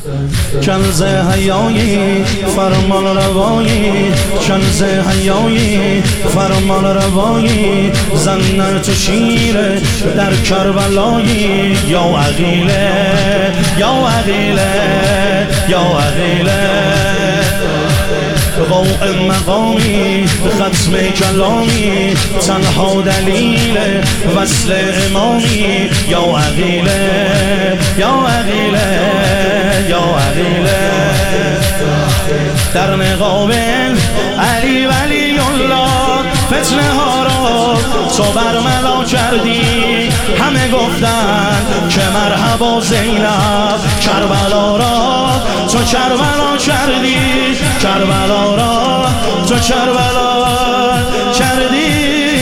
کنز حیایی فرمان روایی، کنز حیایی فرمان روایی، زن تو شیره در کربلایی. یا عقیله یا عقیله یا عقیله، قوم مقامی ختم کلامی، تنها دلیل وصل امامی. یا عقیله یا عقیله یا عقیله، در مقابل علی ولی الله فتنه ها را تو برملا کردی. همه گفتن که مرحبا زینب، کربلا را تو کربلا کردی، کربلا را تو کربلا کردی.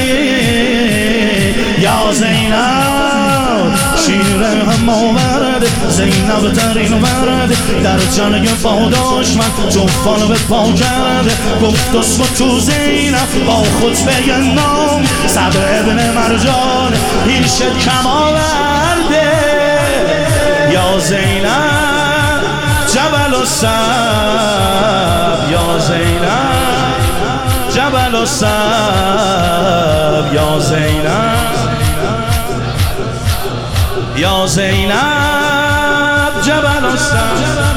یا زینب شیر هم آورد، زینب ترین ورد در جنگ با دشمن جوفان به پا کرد. گفت اسم تو زینب با خطبه نام، صدر ابن مرجان پیش کم آورده. یا زینب جبل الصبر، یا زینب جبل الصبر، یا زینب یا زینب جبل الصبر.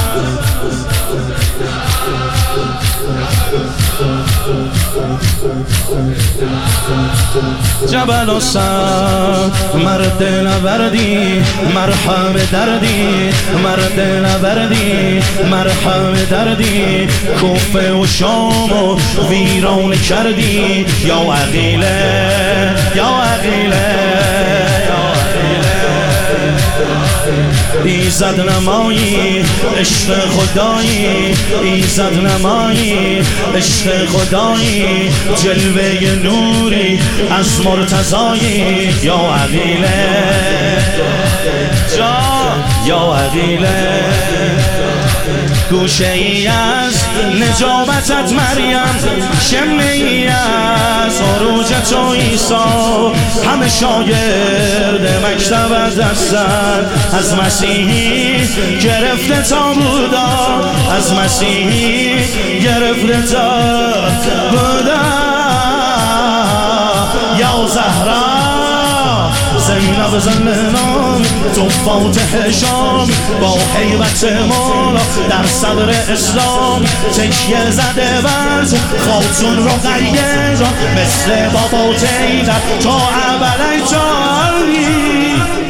جبل الصبر مرد نبردی مرحم دردی، مرد نبردی مرحم دردی، کوفه و شام و ویران کردی. یا عقیله یا عقیله ایزد نمایی عشق خدایی، ایزد نمایی عشق خدایی، جلوه نوری از مرتضایی. یا عقیله یا عقیله، گوشه ای از نجابتت مریم، شمه ای از عروجت و عیسی، همه شاگرد مکتبت هستن. از مسیحی گرفته تا بودا، از مسیحی گرفته تا بودا. یا زهرا زینب زنان تو فاتح شام، با حیبت مولا در صدر اسلام، تکیه زده برز خاتون رقیه جان، مثل بابا تیدر تا اول جانی.